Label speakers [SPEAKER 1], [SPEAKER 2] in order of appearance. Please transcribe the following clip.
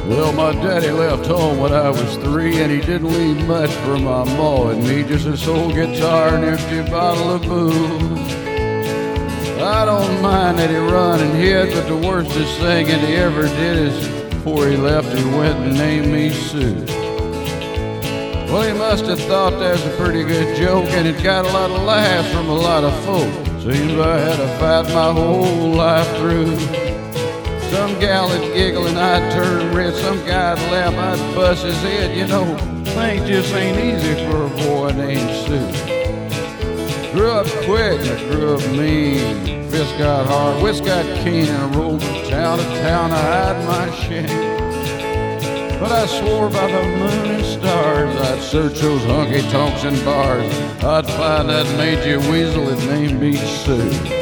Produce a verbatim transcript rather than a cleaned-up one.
[SPEAKER 1] Well, my daddy left home when I was three, and he didn't leave much for my ma and me, just his old guitar and empty bottle of booze. I don't mind that he run and hid, but the worstest thing that he ever did is before he left, he went and named me Sue. Well, he must have thought that was a pretty good joke, and it got a lot of laughs from a lot of folks. Seems I had a fight my whole life through. Some gal would giggle and I'd turn red. Some guy'd laugh, I'd bust his head. You know, things just ain't easy for a boy named Sue. Grew up quick and I grew up mean. Fist got hard, wits got keen, and I rolled from town to town to hide my shame. But I swore by the moon and stars I'd search those honky-tonks and bars. I'd find that Major Weasel that named me Sue.